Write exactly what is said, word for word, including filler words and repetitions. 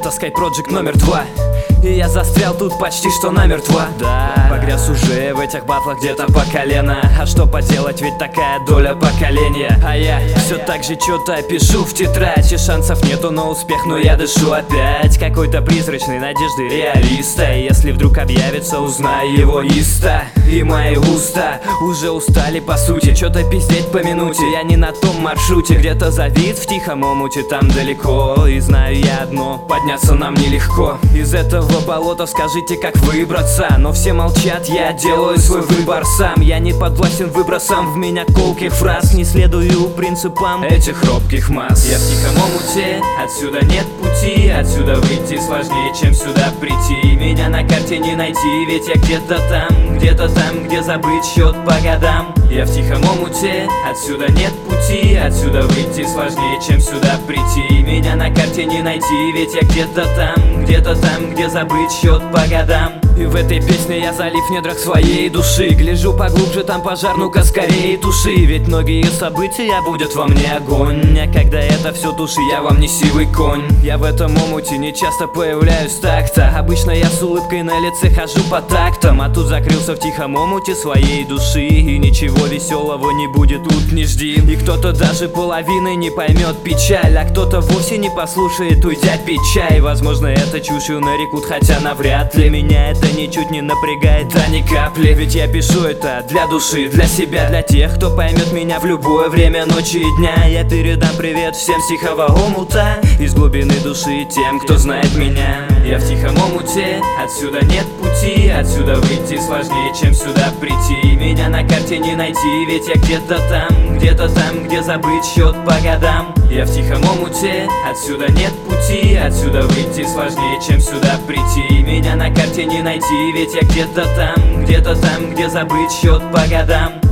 Это Sky Project номер два. И я застрял тут почти что намертво. Да, погряз уже в этих батлах где-то по колено. А что поделать, ведь такая доля поколения. А я все так же что-то пишу в тетрадь. И шансов нету на успех, но я дышу опять какой-то призрачной надежды реалиста. И если вдруг объявится, узнай его иста. И мои уста уже устали по сути что-то пиздеть по минуте. Я не на том маршруте, где-то завис в тихом омуте там далеко. И знаю я одно, подняться нам нелегко. Из этого болото, скажите, как выбраться? Но все молчат, я делаю свой выбор сам. Я не подвластен выбросам в меня колких фраз. Не следую принципам этих робких масс. Я в тихом омуте, отсюда нет пути. Отсюда выйти сложнее, чем сюда прийти. Меня на карте не найти, ведь я где-то там. Где-то там, где забыть счет по годам. Я в тихом омуте, отсюда нет пути. Отсюда выйти сложнее, чем сюда прийти. Меня на карте не найти, ведь я где-то там. Где-то там, где забыть счет по годам. И в этой песне я залив в недрах своей души. Гляжу поглубже, там пожар, ну-ка скорее туши. Ведь многие события будут во мне огонь. А когда это все туши, я вам не сивый конь. Я в этом омуте не часто появляюсь так-то. Обычно я с улыбкой на лице хожу по тактам. А тут закрылся в тихом омуте своей души. И ничего веселого не будет, тут не жди. И кто-то даже половины не поймет печаль. А кто-то вовсе не послушает, уйдя пить чай. Возможно, это чушью нарекут, хотя навряд ли. Меня это ничуть не напрягает, да ни капли. Ведь я пишу это для души, для себя, для тех, кто поймет меня в любое время ночи и дня. Я передам привет всем с тихого омута. Из глубины души тем, кто знает меня. Я в тихом омуте, отсюда нет пути. Отсюда выйти сложнее, чем сюда прийти. Меня на карте не найти, ведь я где-то там. Где-то там, где забыть счет по годам. Я в тихом омуте, отсюда нет пути. Отсюда выйти сложнее, чем сюда прийти. Меня на карте не найти, ведь я где-то там. Где-то там, где забыть счет по годам.